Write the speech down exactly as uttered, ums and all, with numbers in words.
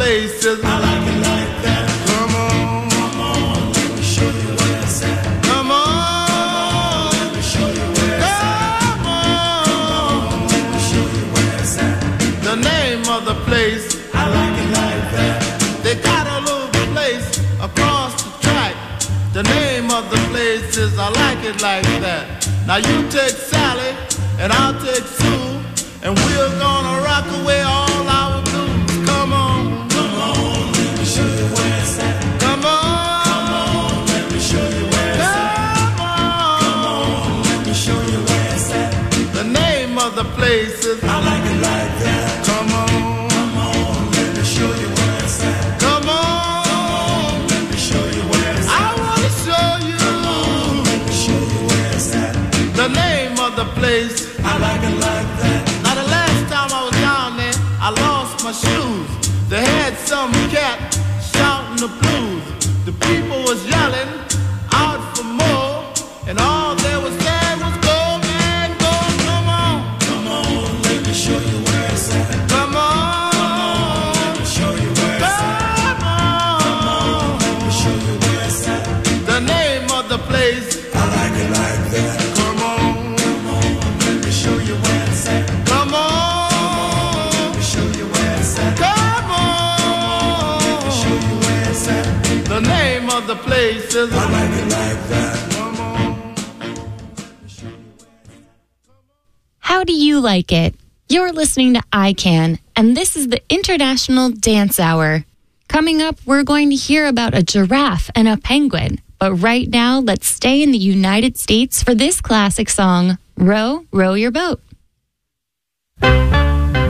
places. I like it like that. Come on, come on, let me show you where it's at. Come on, let me show you where it's at. Come on, let me show you where it's at. The name of the place, I like it like that. They got a little place across the track. The name of the place is I like it like that. Now you take Sally and I'll take Sue, and we're gonna rock away all our blues. Come on, come on, let me show you where it's at. Come on, come on, let me show you where it's at. Come on, come on, let me show you where it's at. The name of the place is I like it like that. Come on, come on, let me show you where it's at. Come on, let me show you where it's at. I wanna show you. Come on, let me show you where it's at. The name of the place, I like it like that. Now the last time I was down there, I lost my shoes. They had some cat shouting the blues. The people was yelling out for more, and all they was saying was go, man, go. Come on, come on, let me show you where it's at. Come on, come on, let me show you where it's at. Come on, come on, let me show you where it's at. The name of the place, I like it like that. Come on, come on, let me show you where it's at. Come on, let me show you where it's at. Come on, let me show you where it's at. The name of the place is I like it like that. Come on. How do you like it? You're listening to I Can, and this is the International Dance Hour. Coming up, we're going to hear about a giraffe and a penguin. But right now, let's stay in the United States for this classic song, Row, Row Your Boat.